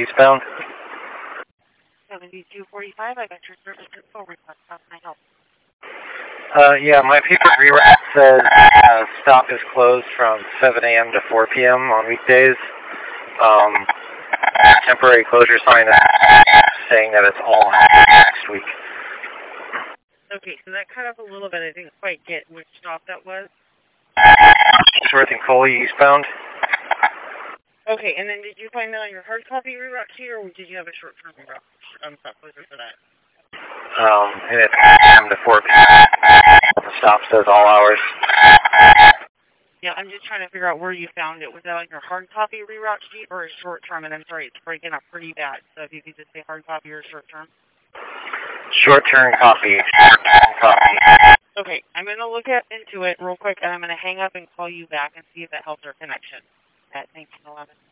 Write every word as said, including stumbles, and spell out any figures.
eastbound. seventy-two forty-five, I got your service info request. How can I help? Uh, yeah, my paper reroute says uh, stop is closed from seven A M to four P M on weekdays. Um, temporary closure sign is saying that it's all next week. Okay, so that cut off a little bit. I didn't quite get which stop that was. Ainsworth and Coley eastbound. Okay, and then did you find that on your hard copy reroute sheet, or did you have a short-term reroute um, stop closure for that? Um, and it's A M to four P M The stop says all hours. Yeah, I'm just trying to figure out where you found it. Was that on your hard copy reroute sheet or a short-term? And I'm sorry, it's breaking up pretty bad. So if you could just say hard copy or short-term. Short-term copy. Short-term copy. Okay, I'm going to look at, into it real quick, and I'm going to hang up and call you back and see if that helps our connection at nineteen eleven.